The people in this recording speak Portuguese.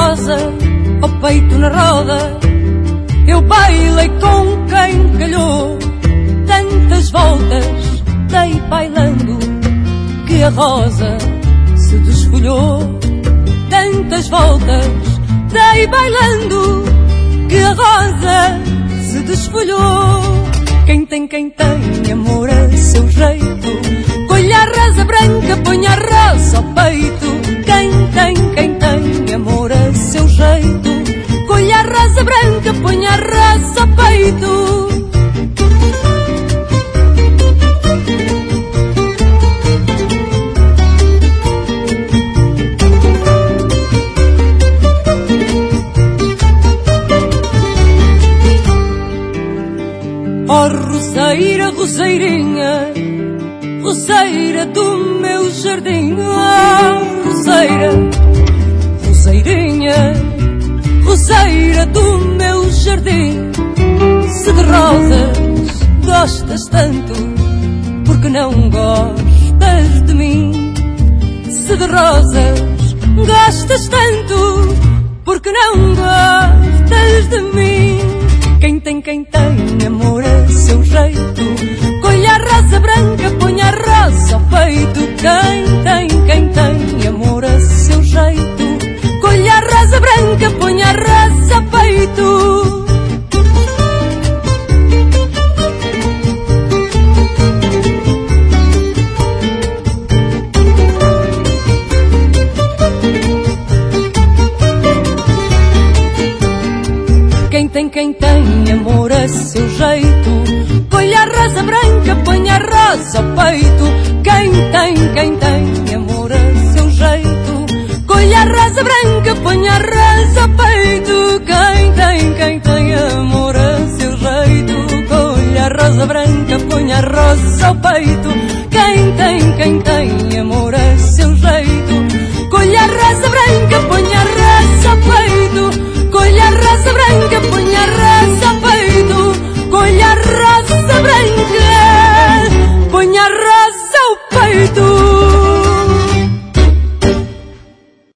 rosa ao peito na roda. Eu bailei com quem calhou, tantas voltas dei bailando, que a rosa se desfolhou. Tantas voltas dei bailando, que a rosa se desfolhou. Quem tem amor a seu jeito, colhe a rosa branca, põe a rosa ao peito. Quem tem amor a seu jeito, colhe a rosa branca, põe a rosa ao peito. Oh, roseira, roseirinha, roseira do meu jardim. Oh, roseira, roseirinha, roseira do meu jardim. Se de rosas gostas tanto, por que não gostas de mim? Se de rosas gostas tanto, por que não gostas de mim? Quem tem amor a seu jeito, colhe a rosa branca, põe a rosa ao peito. Quem tem amor a seu jeito, colhe a rosa branca, põe a rosa ao peito. Quem tem amor a seu jeito, colhe a rosa branca, põe a rosa ao peito. Quem tem amor a seu jeito, colhe a rosa branca, põe a rosa ao peito. Quem tem amor a seu jeito, colhe a rosa branca, põe a rosa ao peito.